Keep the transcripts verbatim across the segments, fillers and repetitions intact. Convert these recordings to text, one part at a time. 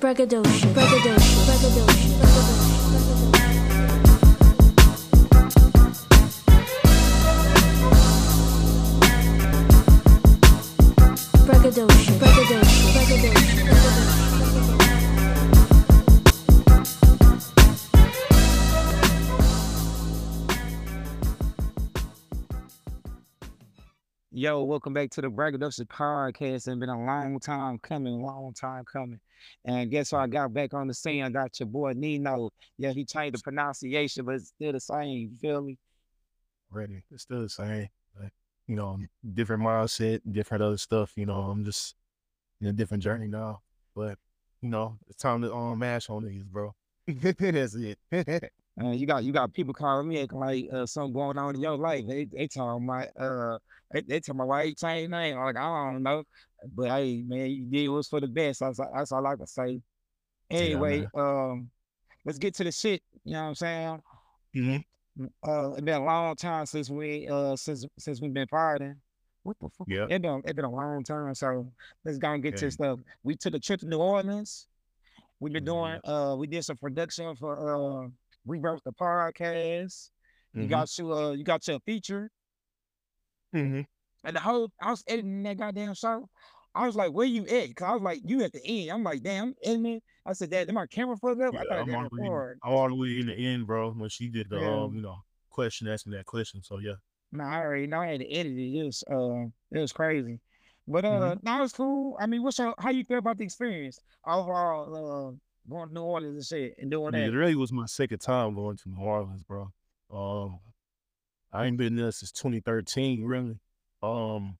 Braggadocious, braggadocious, braggadocious, braggadocious, braggadocious, braggadocious. Yo, welcome back to the Braggadocious Podcast. It's been a long time coming, long time coming. And guess what? I got back on the scene. I got your boy Nino. Yeah, he changed the pronunciation, but it's still the same. You feel me? Ready. It's still the same. But, you know, different mindset, different other stuff. You know, I'm just in a different journey now. But, you know, it's time to um, mash on these, bro. That's it. Uh, you got you got people calling me acting like uh, something going on in your life. They they talking about uh they, they talking about why you changed name. I'm like, I don't know. But hey, man, you did what's for the best. That's, that's all I can say. Yeah, Anyway, man. um, let's get to the shit. You know what I'm saying? Mm-hmm. Uh, it's been a long time since we uh since since we've been partying. What the fuck? Yep. It been it been a long time. So let's go and get to Okay. stuff. We took a trip to New Orleans. We've been doing Yep. uh we did some production for uh Rebirth the podcast. You Mm-hmm. got your uh you got your feature. Mm-hmm. And the whole I was editing that goddamn show. I was like, where you at? Cause I was like, you at the end. I'm like, damn, I'm editing. I said, Dad, did my camera fucked up? Yeah, I thought I I'm did all the way, record. I'm all the way in the end, bro. When she did the Yeah. um, you know, question asking that question. So yeah. No, I already know I had to edit it. It was uh it was crazy. But Mm-hmm. uh no, it's cool. I mean, what's your how you feel about the experience overall uh going to New Orleans and shit and doing Yeah, that? it really was my second time going to New Orleans, bro. Um, I ain't been there since twenty thirteen, really. Um,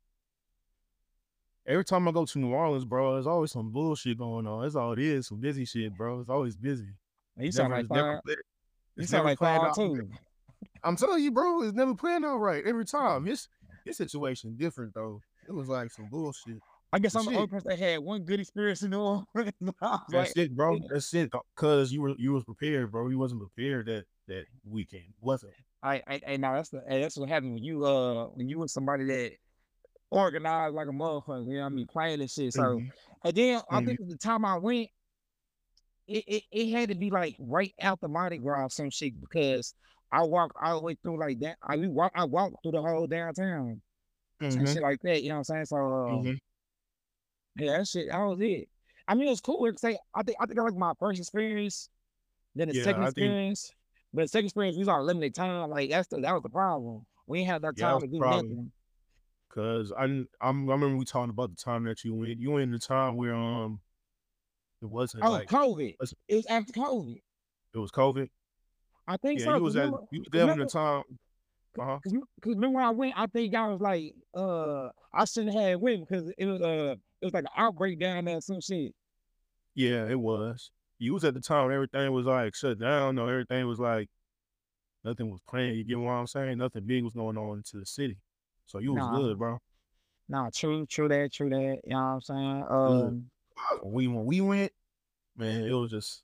every time I go to New Orleans, bro, there's always some bullshit going on. That's all it is, some busy shit, bro. It's always busy. You It's sound never, like it's never, fire. pla- You it's sound never like planned fire out. too. I'm telling you, bro, it's never planned out right every time. This, this situation different though. It was like some bullshit. I guess But I'm the only shit, person that had one good experience in New Orleans. I was that's like, it, bro. That's it. Cause you were, you was prepared, bro. You wasn't prepared that that weekend, wasn't. I, I, I now that's the hey, that's what happened when you uh when you was somebody that organized like a motherfucker. You know what I mean, playing this shit. So Mm-hmm. and then I Mm-hmm. think at the time I went, it, it, it had to be like right out the Mardi Gras or some shit because I walked all the way through like that. I we walk I walked through the whole downtown and Mm-hmm. shit like that. You know what I'm saying? So um, Mm-hmm. yeah, that shit that was it. I mean, it was cool. Cause I I think I think I like my first experience. Then the Yeah, second I think experience, but the second experience, we was on limited time. Like that's the, that was the problem. We ain't had that yeah, that time was to the do problem. nothing. Cause I, I'm, I remember we talking about the time that you went. You went in the time where um, it wasn't Oh, like, COVID. was- It was after COVID. it was COVID. I think Yeah, so. you Cause was at, remember, you was cause there when the remember, time. Uh huh. cause, cause remember when I went, I think I was like, uh, I shouldn't have went because it was uh, it was like an outbreak down there, or some shit. Yeah, it was. You was at the time when everything was like shut down. No, everything was like nothing was planned. You get what I'm saying? Nothing big was going on into the city. So you was Nah, good, bro. nah, true, true that, true that. You know what I'm saying? Good. Um, When we when we went, man, it was just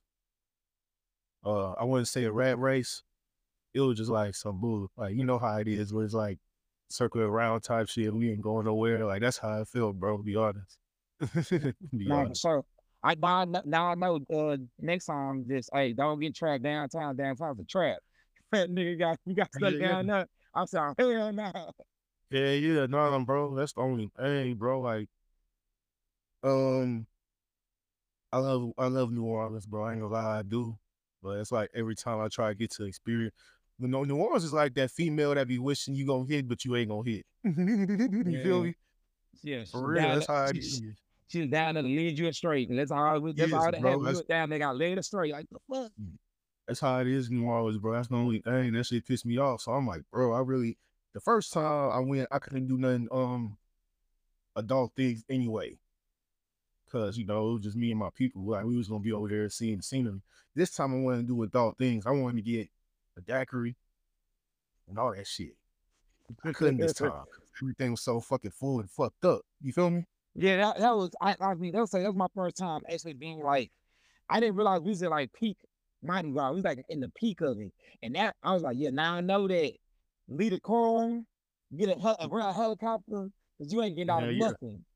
uh, I wouldn't say a rat race. It was just like some bull. Like you know how it is, where it's like circle around type shit. We ain't going nowhere. Like that's how I felt, bro. To be honest. Be nah, for honest. sure. I now, I kn- now I know. Uh, next time, just hey, don't get trapped downtown. Downtown's a trap. Fat nigga got you got stuck Yeah, yeah. down there. I'm sorry, hell no. Yeah, yeah, no, bro. That's the only thing, bro. Like, um, I love, I love New Orleans, bro. I ain't gonna lie, I do. But it's like every time I try to get to experience, you know, New Orleans is like that female that be wishing you gonna hit, but you ain't gonna hit. You feel Yeah, me? yeah. For She's real, down. that's there- how it She's is. she's down there to lead you straight. And that's all. we- That's Yes, all that bro. happened. We That's went down. They got laid straight. Like the fuck. that's how it is in New Orleans, bro. That's the only thing. That shit pissed me off. So I'm like, bro, I really the first time I went, I couldn't do nothing um adult things anyway. Cause you know, it was just me and my people. Like we was gonna be over there seeing the scenery. This time I wanted to do adult things. I wanted to get a daiquiri and all that shit. I couldn't this time. Everything was so fucking full and fucked up. You feel me? Yeah, that, that was. I, I mean, that was that was my first time actually being like. I didn't realize we was at like peak Mardi Gras. We was like in the peak of it, and that I was like, yeah, now I know that. Lead a car, get a, hel- a real helicopter, cause you ain't getting out Hell of yeah. nothing.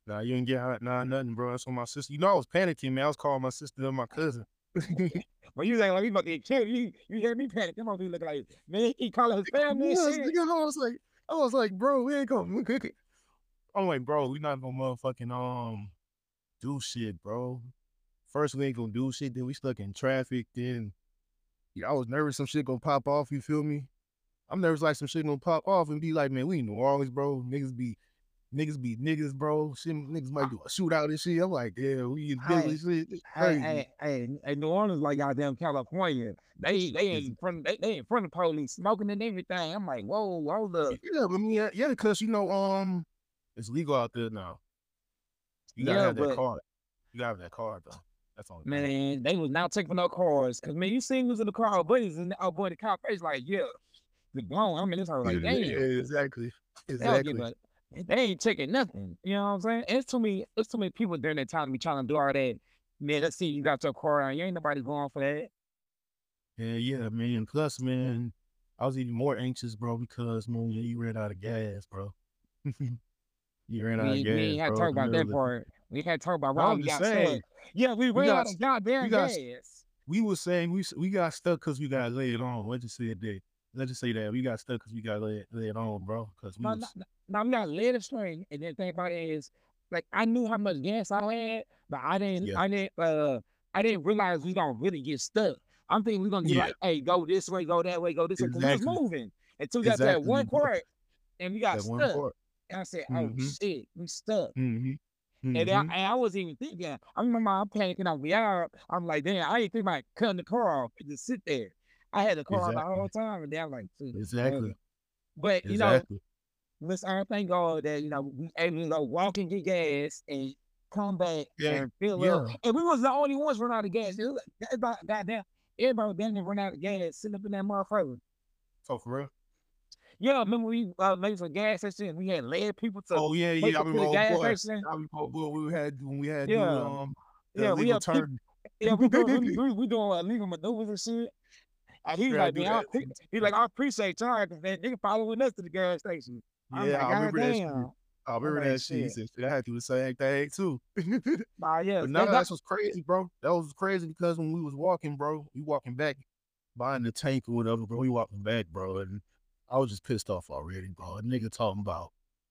Nah, you didn't get hot. Nah, nothing, bro. That's on my sister. You know, I was panicking, man. I was calling my sister and my cousin. Well, you ain't like we about to get killed. You you hear me panic? Come on, you look like man. He calling his family and Yes, shit. nigga, I was like, I was like, bro, we ain't gonna. I'm like, bro, we not gonna motherfucking um do shit, bro. First we ain't gonna do shit, then we stuck in traffic. Then yeah, I was nervous some shit gonna pop off. You feel me? I'm nervous like some shit gonna pop off and be like, man, we in New Orleans, bro. Niggas be niggas be niggas, bro. Shit, niggas might do a shootout and shit. I'm like, yeah, we in Hey, Philly, shit. It's Hey, crazy. hey, hey, hey, New Orleans like goddamn California. They they It's- in front they, they in front of police smoking and everything. I'm like, whoa, hold up. yeah, but I mean, yeah, yeah, because you know, um, it's legal out there now. You gotta Yeah, have that but card. You gotta have that card though. That's all. man, they was not taking no cars. Cause man, you seen who's in the car, our buddies and our buddy cop face like, yeah, the blown. I mean, this was like, Yeah, damn. exactly, They don't exactly. give a, they ain't checking nothing. You know what I'm saying? It's too many, it's too many people during that time to be trying to do all that. Man, let's see, you got your car on. You ain't nobody going for that. Yeah, yeah, man. Plus, man, I was even more anxious, bro, because man, you ran out of gas, bro. You ran out We, of we gas, ain't had to bro. talk in the about that middle of- part. We had to talk about No, why I'm we just got saying, stuck. Yeah, we we ran out got, of goddamn we got, gas. we was saying we we got stuck because we got laid on. Let's just say that. Let's just say that we got stuck because we got laid laid on, bro. Because we No, was no, no, no, I'm not led astray. And then the thing about it is, like, I knew how much gas I had, but I didn't, yeah, I didn't, uh, I didn't realize we gonna really get stuck. I'm thinking we're gonna get yeah, like, hey, go this way, go that way, go this way, because we was exactly, moving until we got to that exactly, one bro. part and we got That one stuck. part. And I said, oh Mm-hmm. shit, we stuck. Mm-hmm. And, then Mm-hmm. I, and I wasn't even thinking. I remember I'm panicking on the out. I'm like, damn, I ain't think about cutting the car off and just sit there. I had the car on the Exactly. whole time, and then I'm like, "Shit, Exactly. uh," but you know, Exactly. let's I thank God that you know we able to go walk and get gas and come back Yeah. and fill Yeah. up. And we was the only ones run out of gas. It was like, everybody, goddamn, everybody was down there run out of gas, sitting up in that motherfucker. So for real. Yeah, remember we uh, made some gas station. We had led people to Oh yeah, take yeah. I us to remember the old gas boy. station. I remember old boy. We had when we had do Yeah, um the yeah, we legal have people. turn. Yeah, we doing we, we, we doing illegal maneuvers and shit. And he's We had like, to do man, I, that. appre- he like, I appreciate y'all because they nigga following us to the gas station. I'm Yeah, like, I God remember that shit. damn. I I'm remember like, that shit. He shit. said, shit, I had to do the same thing too. Nah, yes, But they no, got that's what's crazy, bro. That was crazy because when we was walking, bro, we walking back behind the tank or whatever, bro. We walking back, bro, and I was just pissed off already, bro. A nigga talking about,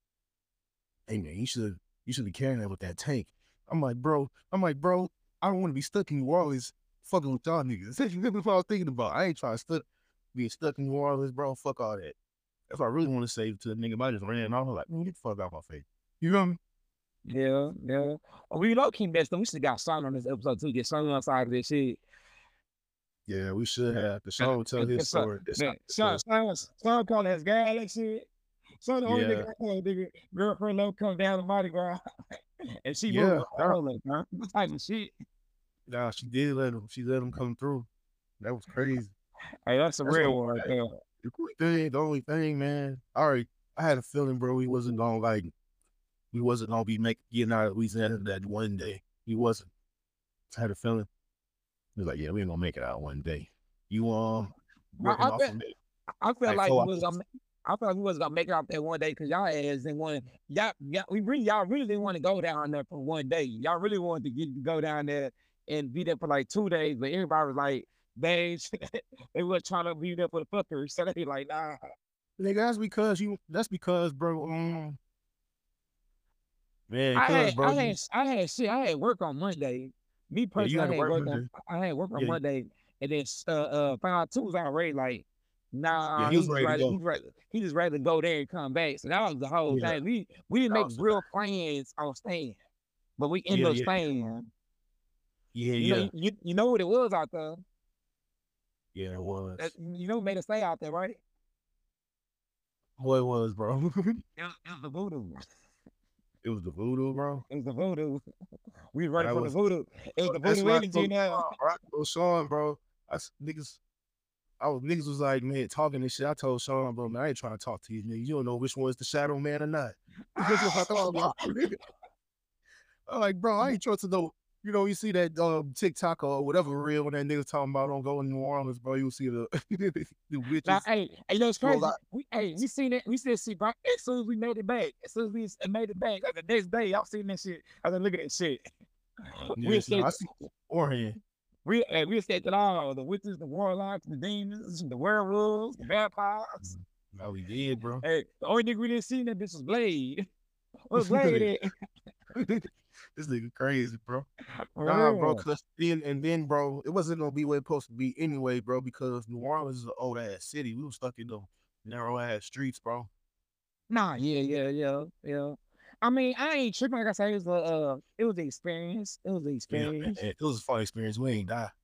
hey man, you should you should be carrying that with that tank. I'm like, bro, I'm like, bro, I don't want to be stuck in New Orleans fucking with y'all niggas. That's what I was thinking about. I ain't trying to stuck being stuck in New Orleans, bro. Fuck all that. That's what I really want to say to the nigga. But I just ran off. I was like, man, get the fuck out my face. You know me? Yeah, yeah. Oh, we low key messed up. We should have got started on this episode too. Get Sean outside of this shit. Yeah, we should have. The Sean will tell his It's like, story. It's man, not his Sean, story. Sean, Sean calling his guy like shit. So the only Yeah. nigga, only nigga, girlfriend low come down the Mardi Gras, and she Yeah, moving that- all of man. What type of shit? Nah, she did let him. She let him come through. That was crazy. Hey, that's a That's real what- one right there. The only thing, the only thing, man. All right, I had a feeling, bro. We wasn't gonna like, we wasn't gonna be making getting out of Louisiana that one day. We wasn't. I had a feeling. He was like, yeah, we ain't gonna make it out one day. You um, working I off bet- of it. I felt Like like four we was gonna, I felt like we was gonna make it out there one day because y'all ass didn't want y'all, y'all. We really, y'all really didn't want to go down there for one day. Y'all really wanted to get go down there and be there for like two days, but everybody was like, they they were trying to be there for the fuckers, so they like, nah. Nigga, that's because you. That's because, bro. Um, man, I cause, had, bro. I you- had, I had shit. I had work on Monday. Me personally, had I to had work work, Monday. on. I had work on Yeah. Monday, and then uh, uh, found two was already like, nah. Yeah, he was just ready to go. He, was ready, he just ready to go there and come back. So that was the whole Yeah. thing. We we didn't That make was the real plans on staying, but we ended Yeah, up yeah. staying. yeah, You yeah, know, you, you know what it was out there. yeah. It was. That, you know, what made us stay out there, right? What it was, bro. It was, it was the voodoo. It was the voodoo, bro. It was the voodoo. We was ready That for was- the voodoo. It was the That's voodoo why I energy told now. Sean, bro. I told Sean, bro. I s- niggas, I was niggas was like, man, talking this shit. I told Sean, bro, man, I ain't trying to talk to you, nigga. You don't know which one's the shadow man or not. That's what I thought about. I'm like, bro, I ain't trying to know. you know, you see that um, TikTok or whatever reel when that nigga talking about don't go in New Orleans, bro. You see the the Now, witches hey, hey, you know it's go crazy. like, We, hey, we seen it. We still see, bro. As soon as we made it back, as soon as we s- made it back, like the next day, y'all seen that shit. I was like, look at that shit. We yes, no, I escaped. see beforehand. We uh, we escaped it all. The witches, the warlocks, the demons, the werewolves, the vampires. No, we did, bro. Hey, the only nigga we didn't see in that bitch was Blade. What's Blade at? This nigga crazy, bro. For Nah, bro, real. cause then and then, bro, it wasn't gonna be where it's supposed to be anyway, bro, because New Orleans is an old ass city. We was stuck in the narrow ass streets, bro. Nah, yeah, yeah, yeah, yeah. I mean, I ain't tripping. Like I said, it was a, uh, it was the experience. It was the Yeah, man, experience. it was a fun experience. We ain't die.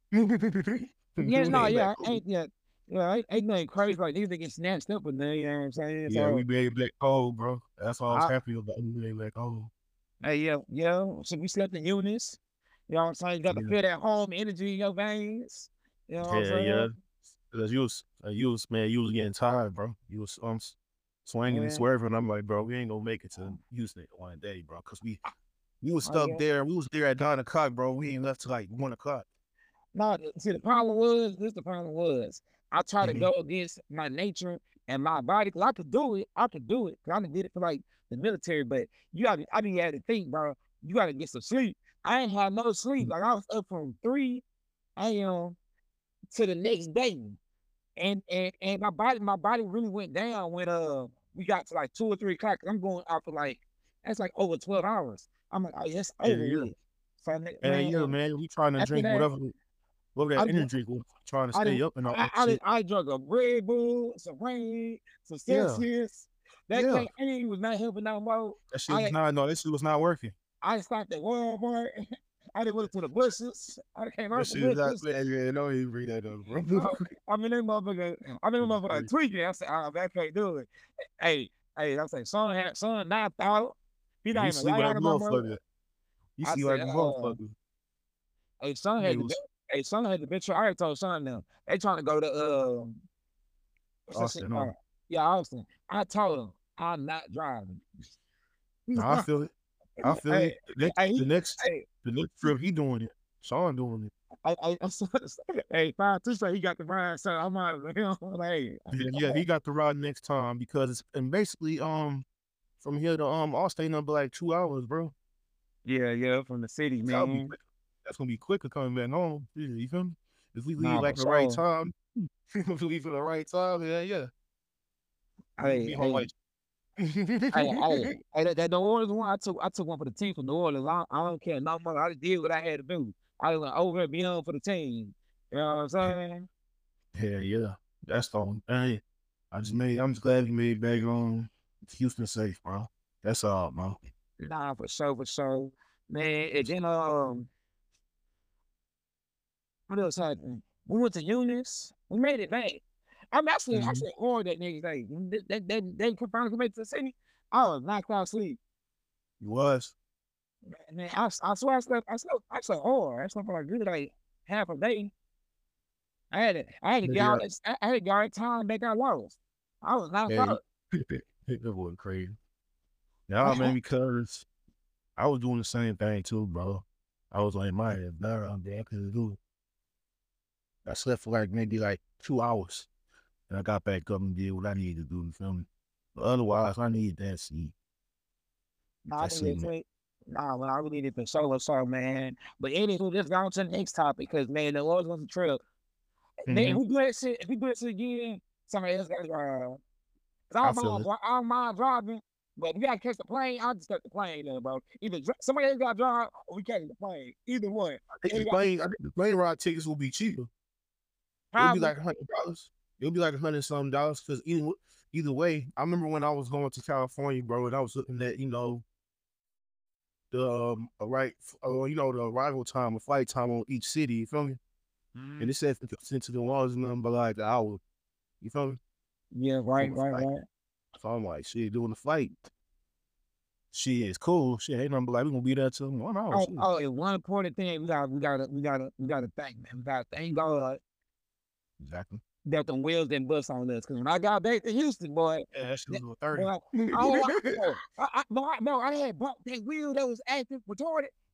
Yeah, We no, ain't yeah, back I ain't yeah, yeah, ain't, ain't nothing crazy like these. They get snatched up with them. You know what I'm saying? Yeah, we So, made black cold, bro. That's all I was I, happy about. We made black cold. hey, yeah, yeah. So we slept in units. You know what I'm saying? You got to Yeah, feel that home energy in your veins. You know what I'm yeah, yeah. saying? Cause you was, uh, you was, man, you was getting tired, bro. You was um s- swinging and Yeah. swerving. I'm like, bro, we ain't gonna make it to Houston one day, bro. Cause we we was Oh stuck yeah. there. We was there at nine o'clock, bro. We ain't left till like one o'clock. No, th- see, the problem was this. The problem was I tried to Mhm. go against my nature and my body because I could do it. I could do it because I done did it for like the military. But you got, to I didn't have to think, bro. You got to get some sleep. I ain't had no sleep. Like I was up from three a m to the next day, and and and my body, my body really went down when uh we got to like two or three o'clock. 'Cause I'm going out for like that's like over twelve hours. I'm like, oh, yes, Yeah, over yeah. with. So ne- And man, yeah, man, we trying to after drink that, whatever, whatever I that did. energy drink was, trying to I stay didn't. up and all I, that I did. shit. I drunk a Red Bull, some rain, some Yeah, Celsius. That yeah. caffeine was not helping no more. That shit was I not, no, that shit was not working. I stopped at Walmart. I didn't went to the bushes. I came That out the shit is not, bushes. man, yeah, don't even bring that up, bro. I, I mean, that motherfucker. I mean, that It's motherfucker crazy. tweaking. I said, "Oh, that can't do it." Hey, hey, I say, son, had son knocked out. He not You even sleep right like out a of my mother. motherfucker. You I sleep like said, a uh, motherfucker. hey, son had Nigga the bit. was Hey, son had the bitch. I already told son now. They trying to go to uh, what's that shit Austin, called? no. Yeah, Austin. I told him I'm not driving. No, I feel it. I feel hey, it. The next, hey, the next, hey, the next trip, he doing it. Sean doing it. I, I, I saw this- hey, five two say he got the ride, so I'm out of him. Like, hey, Yeah, yeah, he got the ride next time because it's, and basically, um, from here to um Austin, number like two hours, bro. yeah, yeah, from the city, That'll be man. quick. That's gonna be quicker coming back home. Yeah, you feel me? If we leave Nah, like for the right sure. time, if we leave at the right time, yeah, yeah, we gonna Hey, be home hey, like. hey, hey, hey, that, that New Orleans one, I took, I took one for the team from New Orleans. I, I don't care no more. I just did what I had to do. I went over and beyond for the team. You know what I'm saying? Yeah, yeah. That's the only thing. I just made. I'm just glad we made back on Houston safe, bro. That's all, bro. Nah, for sure, for sure, man. And then um, what else happened? We went to Eunice. We made it back. I'm actually, Mhm. actually hard that next day. That that that they finally come back to the city. I was knocked out sleep. He was. Man, I, I swear I slept, I slept, I slept hard. I slept for like really like half a day. I had to, I had to Yeah, get yeah. all this, I I had to get all the time back I lost. I was knocked Yeah, he- out. that was crazy. Yeah, man, because I was doing the same thing too, bro. I was like, my head, better I'm there, I couldn't do it. I slept for like maybe like two hours, and I got back up and did what I needed to do. You feel me? But otherwise, I need that sleep. Nah, I That think it's sleep, man. it. Nah, well, I really need it for solo song, man. But anywho, let's go on to the next topic because man, the Lord's on the trip. Man, if Mhm. we do that shit, if we do it shit again, somebody else gotta drive. Cause I I don't feel mind, it. dri- I don't mind driving, but if we gotta catch the plane, I'll just catch the plane then, bro. Either dri- somebody else gotta drive or we catch the plane. Either one. I think And the we got plane, I think the plane ride tickets will be cheaper. It'll be probably, like a hundred dollars. It'll be like a hundred something dollars because either either way, I remember when I was going to California, bro, and I was looking at you know the um right, uh, you know the arrival time, the flight time on each city. You feel me? And it said sent to the walls number like an hour. You feel me? yeah, On right, the right, flight. right. So I'm like, shit, doing the flight. Shit, it's cool. Shit, ain't nothing but like we gonna be there till one hour. Oh, Shit. oh, and one important thing we got, we gotta, we gotta, we gotta thank, man. We gotta thank God Exactly. that them wheels didn't bust on us. Cause when I got back to Houston, boy, Yeah, that shit that, was thirty. boy, oh, I, no, I, I, no, I, no, I had bought that wheel that was active, retarded.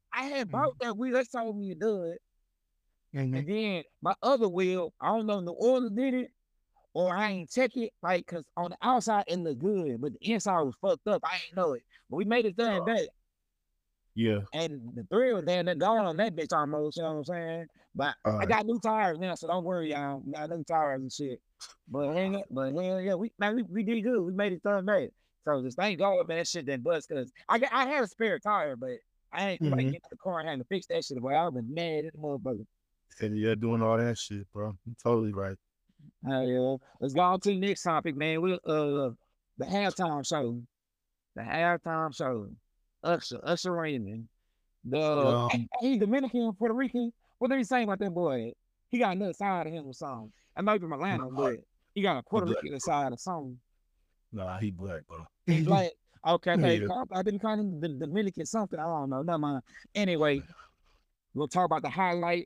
I had Mhm. bought that wheel. They told me to do it. Mhm. And then my other wheel, I don't know, the oil did it or I ain't check it. Like, cause on the outside it looked good, but the inside was fucked up. I ain't know it. But we made it done back. Yeah. And the thrill then that gone on that bitch almost, you know what I'm saying? But All I right. got new tires now, so don't worry, y'all. I got new tires and shit. But hang but hell yeah, we man, we, we did good. We made it done back. So just thank God, man, that shit didn't bust cause I got I had a spare tire, but I ain't like Mhm. get to the car and had to fix that shit. Boy, I've been mad at the motherfucker. And yeah, doing all that shit, bro. You're totally right. Hell yeah. Let's go on to the next topic, man. We uh the halftime show. The halftime show. Usher, Usher Raymond. The Um, he Dominican, Puerto Rican. What they say about that boy? He got another side of him or something. I know from Atlanta, nah, but he got a he Puerto black, Rican bro. side or something. Nah, he black, bro. He black. Okay, okay. Yeah. I didn't call him the Dominican something. I don't know. Never mind. Anyway, we'll talk about the highlight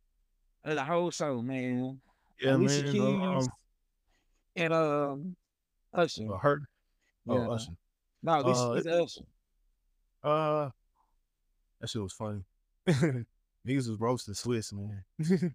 of the whole show, man. Yeah, Alicia man. Keys Um, and um Usher. uh, hurt. Oh, Yeah. Usher. No, Alicia Uh, Keys and Usher. uh, that shit was funny. Niggas was roasting Swiss, man.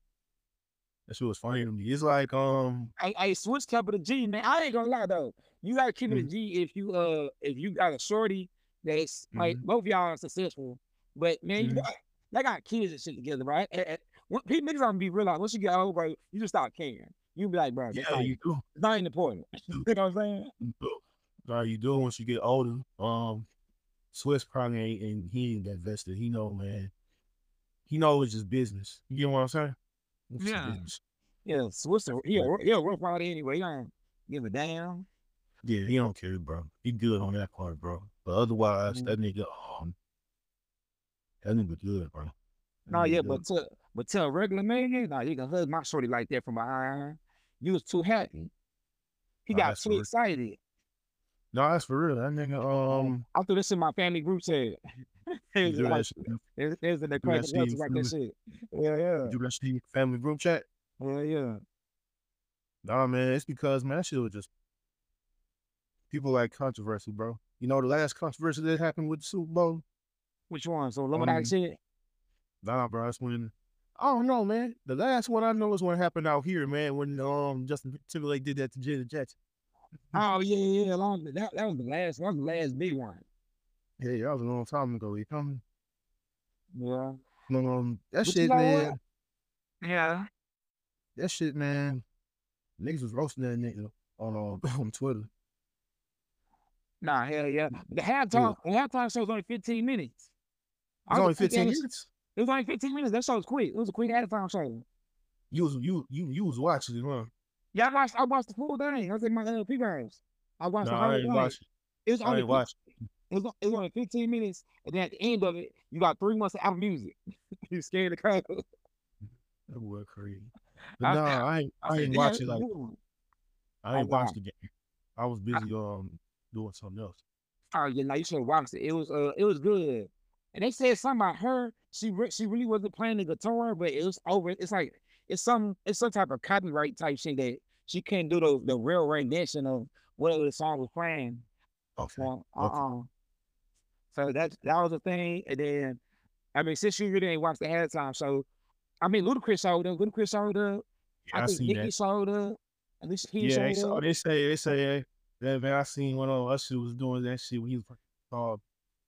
That shit was funny to me. It's like, um, I, I switch capital G, man. I ain't gonna lie though. You gotta keep it a mhm, G if you uh if you got a shorty that's like mhm, both of y'all are successful. But man, you mhm. got they got kids and shit together, right? And, and when, people niggas gonna be realized once you get older, bro, you just start caring. You be like, bro, that's Yeah, not you it's do. not even important. You You know what I'm saying? do. Nah, you do once you get older. Um, Swiss probably ain't, and he ain't that vested. He know, man. He know it's just business. You get what I'm saying? It's just Yeah. business. Yeah, Swiss, he a, But he a rough rider anyway. He don't give a damn. yeah, he don't care, bro. He good on that part, bro. But otherwise, Mm. that nigga, um, that nigga good, bro. That No, nigga yeah, good. but to but to a regular man, nah, you can hug my shorty like that from behind. You was too happy. He Nah, got that's for too real. excited. No, that's for real. That nigga, Um, um, I threw this in my family group chat. you There's do like that shit. You there's, there's in the do that cracking shit up in to your like that family. shit. Yeah, yeah, You do that shit in your family group chat. yeah, yeah. Nah, man, it's because man, that shit was just people like controversy, bro. You know the last controversy that happened with the Super Bowl. Which one? So Illuminati Um, shit. nah, bro, that's when I don't know, man. The last one I know is what happened out here, man. When um Justin Timberlake did that to Janet Jackson. Oh yeah, yeah, yeah. Long, that that was the last. That was the last big one. Yeah, that was a long time ago. You feel me? Yeah. Um, that But you shit, know what? man. Yeah. That shit, man. Niggas was roasting that nigga on um, on Twitter. Nah, hell yeah. The Yeah, halftime, the halftime show was only fifteen minutes. it's I was only like, yeah, fifteen this- minutes. it was only fifteen minutes. That show was quick. It was a quick halftime show. You was you you you was watching it, huh? Yeah, I watched. I watched the full thing. I was in my uh, P games. I watched the Nah, I whole ain't thing. watching. It was I only ain't fif- watching. it was, it was only fifteen minutes, and then at the end of it, you got three months of Apple Music. You scared the crowd. That was crazy. But I, nah, I ain't I I said, ain't damn, watch this it is like good. I Oh ain't nah. watched the game. I was I, busy um doing something else. oh yeah, now you should have watched it. It was uh, it was good. And they said something about her. She re- she really wasn't playing the guitar, but it was over. It's like it's some it's some type of copyright type shit that she couldn't do the the real rendition of whatever the song was playing. Okay. Well, uh Okay. uh So that that was a thing. And then I mean, since you really ain't watched the halftime, so I mean, Ludacris showed up. Ludacris showed up. I Yeah, I think seen Nicki that. showed up. At least he Yeah, they showed saw up. they say they say that man I seen one of Usher was doing that shit when he was called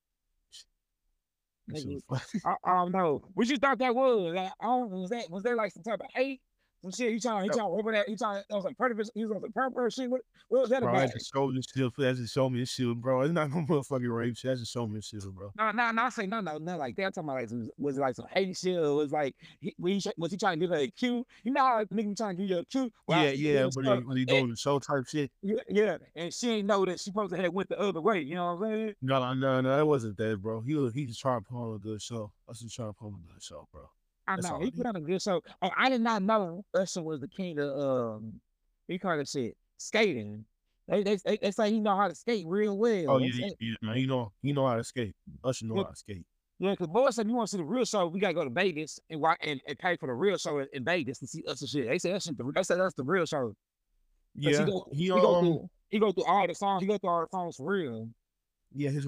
that shit Nigga, was funny. I, I don't know. What you thought that was? Like, I don't was that was there like some type of hate? Some shit. He trying he trying over that. He trying that was like purpose. He was on some purpose shit. What what was that Bro, about? that just showed this shit. That just showed me this shit, bro. It's not no motherfucking rape shit. That just showed me this shit, bro. No, no, no. I say no, no, no. Like that. I'm talking about like some, was it like some hate shit? Or was like he, was, he, was he trying to do like a Q? You know how nigga trying to do your Q? Well, Yeah, yeah, was but stuck. he, when he And, doing the show type shit. yeah, yeah, and she ain't know that she supposed to have went the other way. You know what I'm saying? No, no, no, no, that wasn't that, bro. He was he just trying to put on a good show. Us just trying to put on a good show, bro. I That's know all he it put is. on a good show. Oh, I did not know Usher was the king of um. He called it shit skating. They they they, they say he know how to skate real well. Oh They yeah, say, yeah, man. He know he know how to skate. Usher know yeah, how to skate. yeah, because boys said you want to see the real show, we gotta go to Vegas and watch and, and pay for the real show in, in Vegas to see Usher shit. They said that shit. The, they said that's the real show. Cause he Yeah, go he he go um through he go through all the songs. He go through all the songs for real. yeah his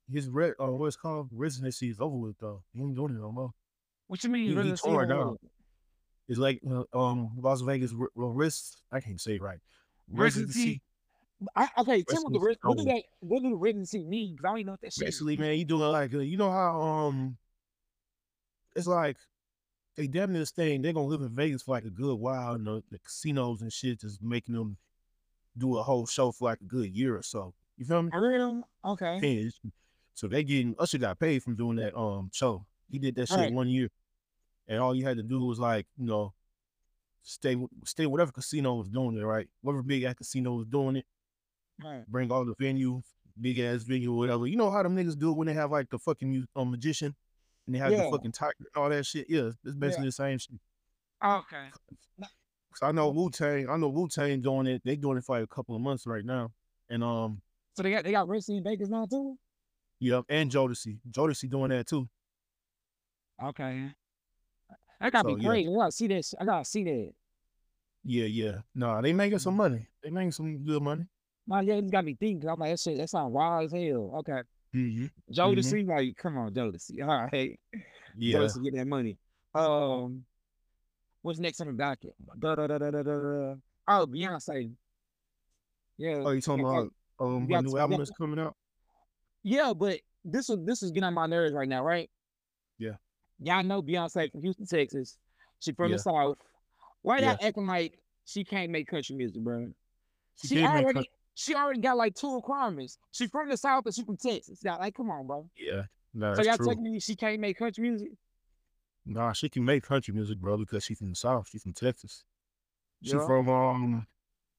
his re- uh, what's called residency is over with though. He ain't doing it no more. What you mean? He, he Residency torn over down. with? It's like uh, um Las Vegas r- r- risk. I can't say it right. Residency. Residency. I, okay, tell me the Residency res- what do over. that what do the residency mean? Because I don't even know what that shit is. Basically, man, you doing like uh, you know how um it's like they damn near staying. They're gonna live in Vegas for like a good while, and the, the casinos and shit just making them do a whole show for like a good year or so. You feel me? For real? Okay. And so they getting Usher got paid from doing that um show. He did that shit Right. one year, and all you had to do was like you know stay stay whatever casino was doing it, right? Whatever big ass casino was doing it, Right. bring all the venue, big ass venue, or whatever. You know how them niggas do it when they have like the fucking mu- um, magician and they have Yeah. the fucking tiger and all that shit. Yeah, it's basically the same shit. Okay. Cause I know Wu Tang, I know Wu Tang doing it. They doing it for like a couple of months right now, and um, So they got they got residency in Vegas now too? yeah, and Jodeci, Jodeci doing that too. Okay. That gotta So, be yeah. great. I gotta see this. I gotta see that. Yeah, yeah. No, they making some money. They making some good money. My yeah, it's got me thinking. 'Cause I'm like, that shit, that sounds wild as hell. Okay. Mm-hmm. Jodeci, like, come on, Jodeci. All right. Yeah. Jodeci get that money. Um, what's next on the docket? Da, da, da, da, da, da, da. Oh, Beyonce. Yeah. Oh, you talking yeah, about um yeah, her new yeah. album that's coming out? Yeah, but this is this is getting on my nerves right now, right? Yeah. Y'all know Beyonce from Houston, Texas. She from Yeah. the South. Why Yeah. y'all acting like she can't make country music, bro? She She, can't make already country- she already got like two requirements. She from the South and she from Texas. Y'all like, come on, bro. Yeah, no, So that's y'all true. telling me she can't make country music? Nah, she can make country music, bro, because she's from the South. She's from Texas. She Yeah. from um.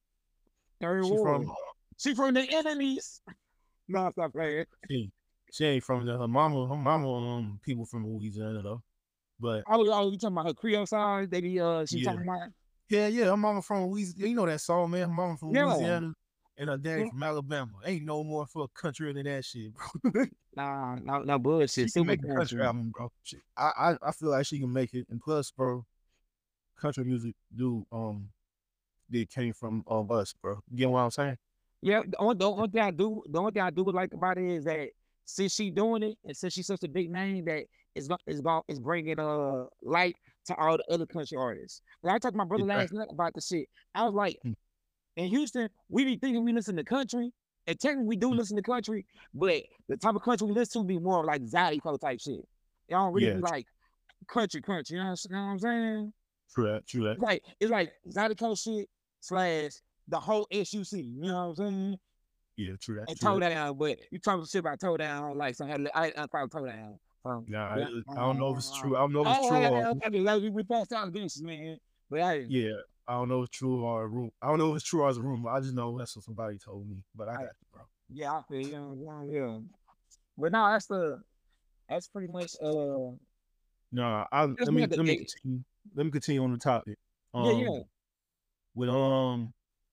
Third She Ward. from. She from the enemies. No, stop playing. She, she ain't from the, her mama. Her mama um people from Louisiana though, but Oh, oh, you talking about her Creole side? They be uh, she Yeah. talking about. yeah, yeah, her mama from Louisiana. You know that song, man. Her mama from Yeah. Louisiana, and her daddy Yeah. from Alabama. Ain't no more for a country than that shit, bro. Nah, no, no bullshit. She can Super make a country country. album, bro. She, I, I I feel like she can make it. And plus, bro, country music do um it came from um us, bro. You get what I'm saying? Yeah, the only, the only thing I do, the only thing I do like about it is that since she doing it, and since she's such a big name, that it's go- it's about it's bringing uh light to all the other country artists. When I talked to my brother last Exactly. night about the shit, I was like, Mm. in Houston, we be thinking we listen to country, and technically we do listen to country, but the type of country we listen to be more like Zydeco type shit. Y'all don't really Yeah. be like country, country. You know what I'm saying? True that. True that. It's like it's like Zydeco shit slash the whole S U C. You know what I'm saying? Yeah, true that. And True toe that. down, but you talking shit about toe down. I don't like, so I had to, I, I probably toe down. Um, Nah, yeah. I, I don't know if it's true. I don't know if it's Oh, true yeah, or yeah, okay, like, we, we passed out against man. But I, yeah. I don't know if it's true or a rumor. I don't know if it's true or it's a rumor. I just know that's what somebody told me. But I got you, bro. yeah, I feel you. Yeah, yeah. But no, that's the, that's pretty much, uh, No, I Let's let me make a let me date. continue. Let me continue on the topic. Um, yeah, yeah. With um,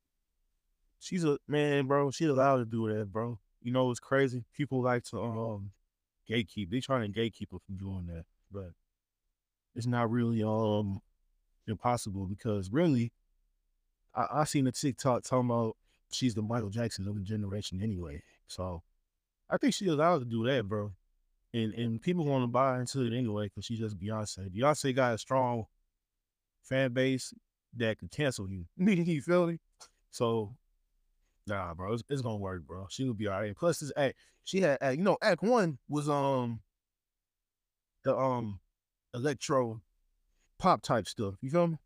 she's a man, bro. She's allowed to do that, bro. You know it's crazy. People like to um gatekeep. They trying to gatekeep her from doing that, but it's not really um impossible because really, I, I seen a TikTok talking about she's the Michael Jackson of the generation anyway. So I think she's allowed to do that, bro. And and people want to buy into it anyway because she's just Beyonce. Beyonce got a strong fan base that could cancel you. You feel me? So nah, bro, it's, it's gonna work, bro. She will be all right. Plus, this act, she had, act, you know, Act One was um the um electro pop type stuff. You feel me?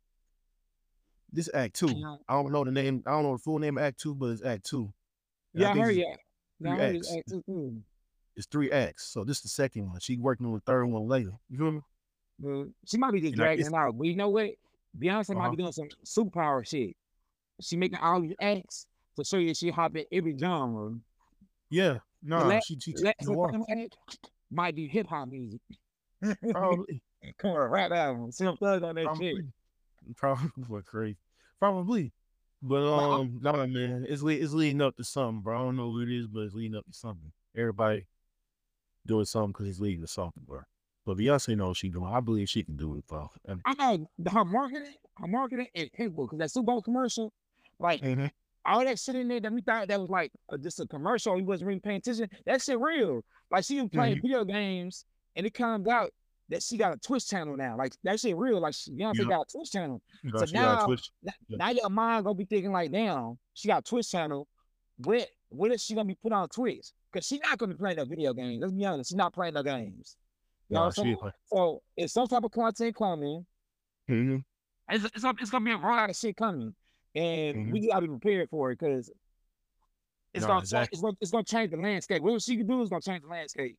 This Act Two, Yeah. I don't know the name. I don't know the full name of Act Two, but it's Act Two. And Yeah, I think heard it's- ya. Yeah, I three heard it's acts. act two, too. It's three acts. So this is the second one. She working on the third one later. You feel me? But she might be just And I dragging guess- it out. But you know what? Beyonce might Uh-huh. be doing some superpower shit. She making all these acts to show you she hop in every genre. Yeah. No, la- she she Last taking the walk. act might be hip hop music. Probably. Come on, rap album. Sim Thug on that shit. Probably. Probably what crazy. Probably. But I- um, no man, it's le- it's leading up to something, bro. I don't know what it is, but it's leading up to something. Everybody doing something because it's leading to something, bro. But Beyonce knows she doing. I believe she can do it, bro. And I know her marketing, her marketing is pivotal because that Super Bowl commercial, like Mhm. all that shit in there that we thought that was like uh, just a commercial, we wasn't really paying attention. That shit real. Like she was playing Mhm. video games, and it comes out that she got a Twitch channel now. Like that shit real. Like she, Beyonce Yeah. got a Twitch channel. You So know, she got now, Twitch. n- Yeah. now your mind gonna be thinking like, damn, she got a Twitch channel. What what is she gonna be put on Twitch? Because she's not gonna be playing no video games. Let's be honest, she's not playing no games. You know Nah, what I'm she saying? play. So if some type of content coming, Mm-hmm. it's it's, gonna- it's gonna be a lot of shit coming, and Mhm. we gotta be prepared for it because it's Nah, gonna change, exactly. it's gonna it's gonna change the landscape. Whatever she can do is gonna change the landscape.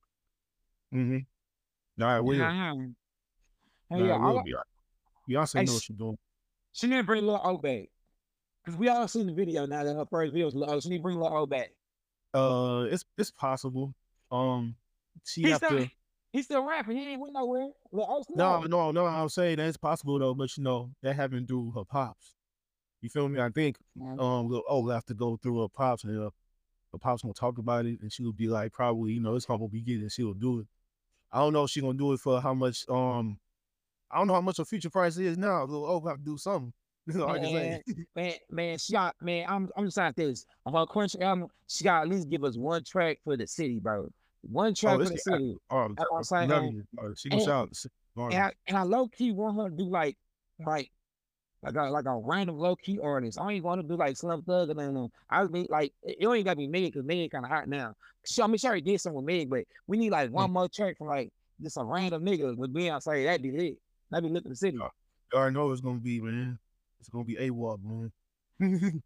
Mm-hmm. Nah, it will. Yeah, yeah. Hey, Nah, yeah, it all will I- be. Beyonce hey, know what sh- she's doing. she need to bring Lil O back because we all seen the video now that her first video was Lil O. She need to bring Lil O back. Uh, it's it's possible. Um, she He's have still to. he's still rapping. He ain't went nowhere. Lil O still No, rapping. no, no. I'm saying that it's possible though, but you know that happened through her pops. You feel me? I think Man. um, Lil O will have to go through her pops, and uh, her pops gonna talk about it, and she will be like, probably, you know, it's gonna be good, and she will do it. I don't know if she gonna do it for how much. Um, I don't know how much her future price is now. Lil O have to do something. You know, I can say. Man, man, man, she got man. I'm I'm just like this. On her country album, she got at least give us one track for the city, bro. One track Oh, for it's the the city. oh, That's what I'm saying. love And, you. Oh, she gonna and, shout. out the and I, and I low key want her to do like like like a like a random low key artist. I ain't want to do like Slim Thug and then I mean like it it ain't gotta be Meg because Meg kind of hot now. She, I mean, she already did something with Meg, but we need like one more track from like just a random nigga with Beyonce. That'd be lit. That'd be lit for the city. You already know it's gonna be, man. It's gonna be A-Walk, man.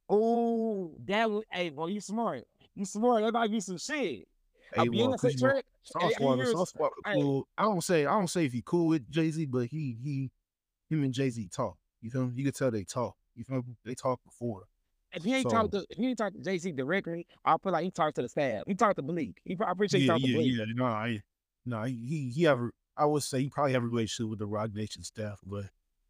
Oh, that would, hey, boy, you smart. You smart. That might be some shit. A A-Walk, 'cause Beyonce you know, track. Sauce Hey, I Walker, hear Sauce Walker hey, cool. I don't say I don't say if he cool with Jay-Z, but he he him and Jay-Z talk. You feel me? You can tell they talk. You feel me? They talk before. if he ain't So talked to if he ain't talked to Jay Z directly, I feel like he talked to the staff. He talked to Bleak. He, I'm pretty sure he yeah, talked to yeah, Bleak. yeah. No, I no, he he he have a, I would say he probably have a relationship with the Rock Nation staff, but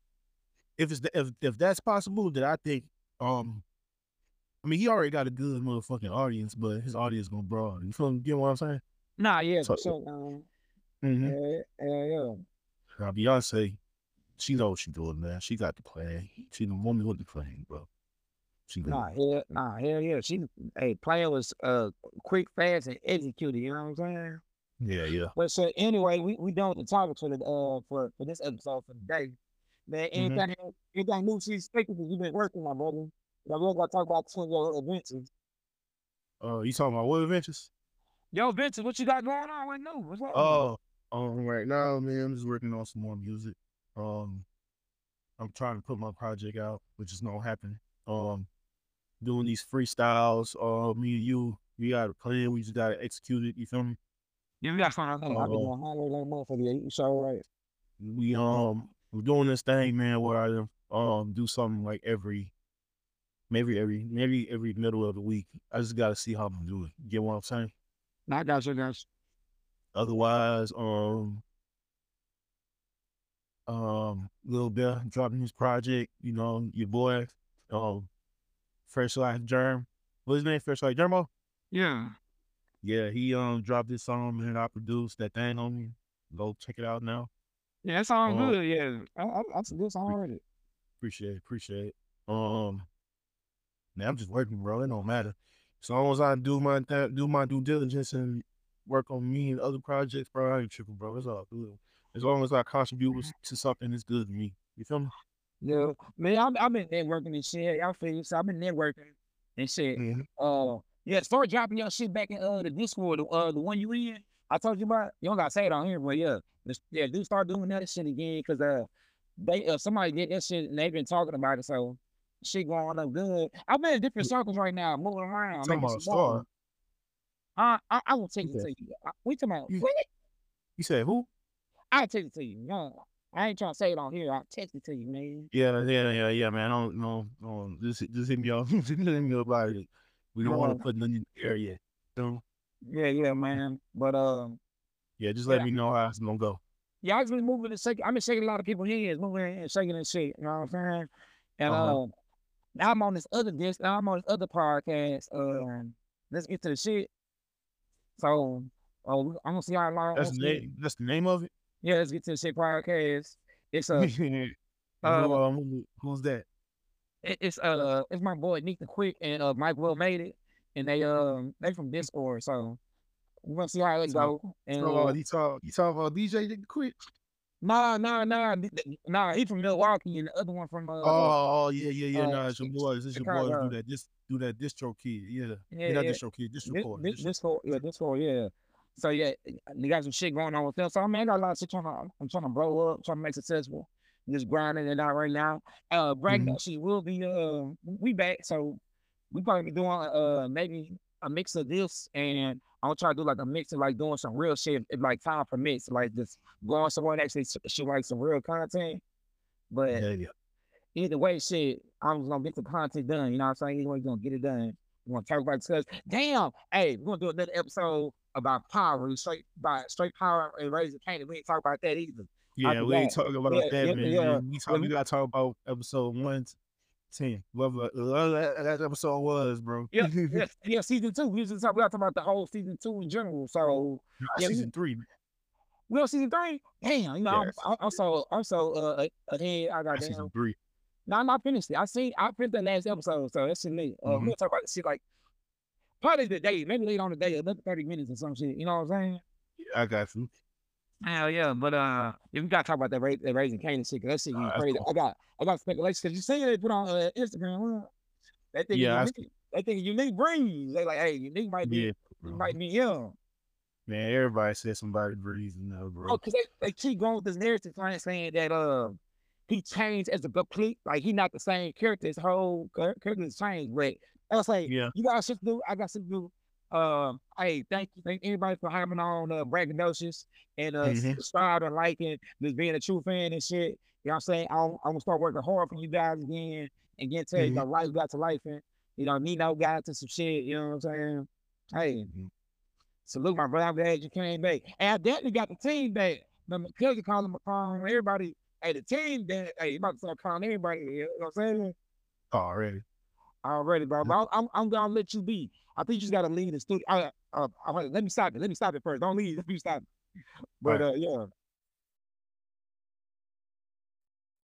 if it's if if that's possible, then I think um I mean he already got a good motherfucking audience, but his audience gonna broaden. You feel me? Get what I'm saying? Nah, yeah, So for sure. Um, mm-hmm. yeah, yeah, yeah. Now Beyonce, she know what she doing, man. She got the plan. She the woman with the plan, bro. She good. Nah, hell, nah, hell yeah. She, hey, player was uh quick, fast, and executed. You know what I'm saying? Yeah, yeah. But so anyway, we we done with the topic for the uh for for this episode for today. Man, Mhm. anything anything new she's speaking because you've been working, my brother. Now we're gonna talk about some of your adventures. Uh, you talking about what adventures? Yo, Vincent, what you got going on? What new? What's up? Oh, um, right now, man, I'm just working on some more music. Um, I'm trying to put my project out, which is gonna happen. Um, doing these freestyles. Uh, me and you, we got a plan. We just gotta execute it. You feel me? Yeah, we got something. I've been Uh, going hungry like a motherfucker. Yeah, you sure right. we um, we're doing this thing, man, where I um do something like every, maybe every, maybe every middle of the week. I just gotta see how I'm gonna do it. You get what I'm saying? Nah, I got you, guys. Otherwise, um, um, Lil Bear dropping his project. You know, your boy, um, Fresh Life Germ. What's his name? Fresh Life Germo. Yeah. Yeah, he um dropped this song and I produced that thing on me. Go check it out now. Yeah, that sounds Uh, good. Yeah, I, I, that's a good song already. Appreciate it, appreciate it. Um, man, I'm just working, bro. It don't matter. As long as I do my th- do my due diligence and work on me and other projects, bro, I ain't tripping, bro. It's all good. As long as I contribute with- to something, it's good to me. You feel me? Yeah, man, I'm, I've been networking and shit. Y'all feel you? So I've been networking and shit. Mhm. Uh, yeah, start dropping your shit back in uh the Discord, the uh the one you in. I told you about. You don't gotta say it on here, but yeah, just, yeah, do start doing that shit again, cause uh they uh somebody did that shit and they've been talking about it, so shit going up good. I'm in different circles right now, moving around, Talking making about a some star. money. I I, I will take it Yeah. to you. I, we talking about You- what? You said who? I'll text it to you. No, I ain't trying to say it on here. I'll text it to you, man. Yeah, yeah, yeah, yeah, man. I don't know. No, just just hit me off. Just hit me up about it. We don't want Uh, to put nothing in the air yet. So yeah, yeah, man. But um, yeah, just let yeah, me know how it's gonna go. yeah, I just been moving and shaking. I've been shaking a lot of people's hands, moving and shaking and shit. You know what I'm saying? And Uh-huh. um, now I'm on this other disc. Now I'm on this other podcast. Um, let's get to the shit. So, oh, I'm gonna see how long. That's the name. That's the name of it. Yeah, let's get to the shit podcast. It's a And uh, who, um, who- who's that? It, it's uh, it's my boy Nick the Quick and uh Mike Will made it, and they um they from Discord, so we're gonna see how it So, go. And so uh, uh, you talk, you talk about D J Nick Quick. nah, nah, nah, th- th- nah, he from Milwaukee, and the other one from uh Oh, oh yeah, yeah, yeah. uh Nah, it's your boys. It's your boys. Do Chicago. that. Just do that. Distro kid. Yeah, Yeah, yeah, not yeah. distro kid. Distro This, core. this, Distro. this whole, yeah, this whole, yeah. So yeah, they got some shit going on with them. So I mean, I got a lot of shit trying to, I'm trying to blow up, trying to make successful. Just grinding it out right now. Uh, Bragg Mhm. actually will be, uh, we back. So we probably be doing, uh, maybe a mix of this, and I'm gonna try to do like a mix of like doing some real shit if like time permits, like just going somewhere and actually sh- shoot like some real content. But Yeah, yeah. either way, shit, I'm just gonna get the content done. You know what I'm saying? Either way, we're gonna get it done. We're gonna talk about discuss. Damn, hey, we're gonna do another episode about power, straight by straight power and raising Canaan. We ain't talk about that either. I Yeah, we ain't forgot. talking about Yeah, that, yeah, man. yeah. And we yeah talk. We we- gotta talk about episode one to ten. Whatever whatever that, that episode was, bro. yeah, yeah, yeah, season two. We just talk, we gotta talk about the whole season two in general. So Nah, yeah, we, season three. Man. we on season three. Damn, you know, I'm, Yes, I'm, I'm so I'm so uh ahead. I got that's damn. season three. No, I'm not finished it. I seen I finished the last episode, so that's shit lit. Uh, Mhm. we'll talk about the shit like probably the day, maybe later on the day, another thirty minutes or some shit. You know what I'm saying? Yeah, I got you. Hell yeah, but uh, yeah, we gotta talk about that, ra- that raising Canaan shit. 'Cause that shit Nah, getting that's crazy. cool. I got I got speculation because you see they put on uh, Instagram. Uh, that thing Yeah, I, unique. That thing unique breeze. They like, hey, unique might be, yeah, he bro. might be young. Man, everybody said somebody breathing now, Oh, bro. cause they, they keep going with this narrative, trying saying that uh he changed as a complete, like he not the same character. His whole char- character has changed. But I was like, Yeah. you got shit to do. I got shit to do. Um, hey, thank you, thank anybody for having on uh, Braggadocious and uh Mhm. subscribe and liking, just being a true fan and shit. You know what I'm saying? I'm, I'm gonna start working hard for you guys again and get to you know, Mhm. life got to life and you know, Nino got to some shit. You know what I'm saying? Hey, Mhm. salute my brother. I'm glad you came back. And I definitely got the team back. Remember, cousin calling my phone. Everybody, hey, the team that hey, you about to start calling everybody. You know what I'm saying? Already. Already, bro. But I'm, I'm, I'm gonna let you be. I think you just gotta leave the studio. I, uh, uh, let me stop it. Let me stop it first. Don't leave. Let me stop it. All But right. uh, yeah.